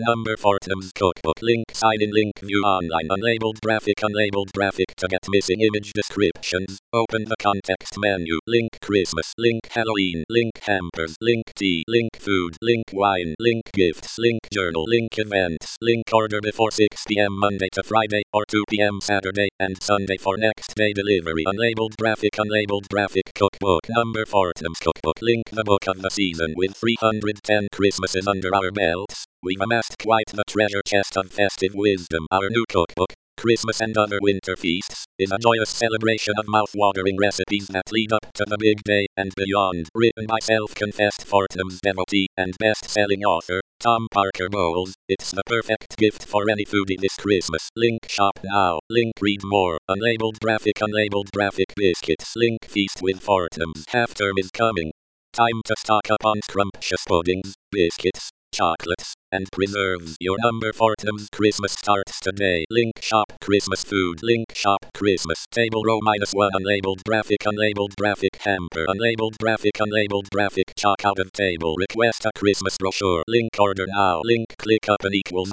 Number Fortnum's cookbook. Link sign in. Link view online. Unlabeled graphic. Unlabeled graphic to get missing image descriptions. Open the context menu. Link Christmas. Link Halloween. Link hampers. Link tea. Link food. Link wine. Link gifts. Link journal. Link events. Link order before 6 p.m. Monday to Friday or 2 p.m. Saturday and Sunday for next day delivery. Unlabeled graphic. Unlabeled graphic cookbook. Number Fortnum's cookbook. Link the book of the season. With 310 Christmases under our belts, we've amassed quite the treasure chest of festive wisdom. Our new cookbook, Christmas and Other Winter Feasts, is a joyous celebration of mouth-watering recipes that lead up to the big day and beyond. Written by self-confessed Fortnum's devotee and best-selling author, Tom Parker Bowles, it's the perfect gift for any foodie this Christmas. Link shop now. Link read more. Unlabeled graphic biscuits. Link feast with Fortnum's. Half term is coming. Time to stock up on scrumptious puddings, biscuits, chocolates, and preserves. Your number Fortnum's Christmas starts today. Link shop Christmas food. Link shop Christmas table row -1. Unlabeled graphic hamper. Unlabeled graphic chalk out of table. Request a Christmas brochure. Link order now. Link click up and equals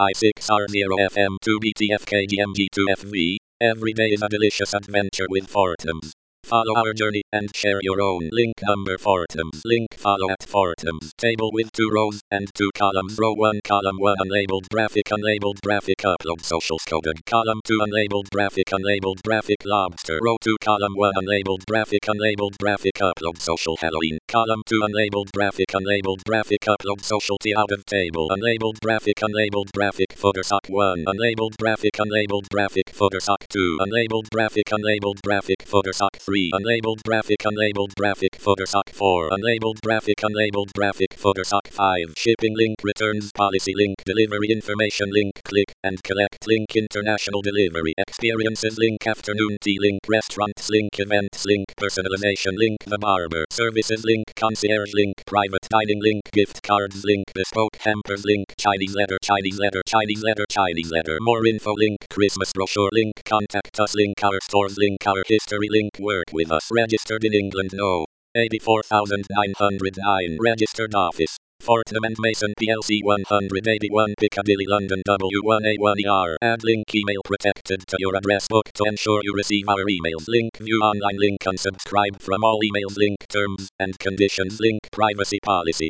I6R0FM2BTFKGMG2FV. Every day is a delicious adventure with Fortnum's. Follow our journey and share your own. Link number Fortnum's. Link follow at Fortnum's. Table with 2 rows and 2 columns. Row 1 column 1 unlabeled graphic upload social coded. Column 2 unlabeled graphic lobster. Row 2 column 1 unlabeled graphic upload social Halloween. Column 2 unlabeled graphic upload social tea out of table. Unlabeled graphic footer sock 1. Unlabeled graphic footer sock 2. Unlabeled graphic footer sock 3. Unlabeled graphic footer sock 4. Unlabeled graphic footer sock 5. Shipping link returns policy link delivery information link click and collect link international delivery experiences link afternoon tea link restaurants link events link personalization link the barber services link concierge link private dining link gift cards link bespoke hampers link Chinese letter more info link Christmas brochure link contact us link our stores link our history link work with us. Registered in England no. 84,909. Registered office. Fortnum and Mason PLC 181 Piccadilly London W1A1ER. Add link email protected to your address book to ensure you receive our emails. Link view online link unsubscribe from all emails link terms and conditions link privacy policy.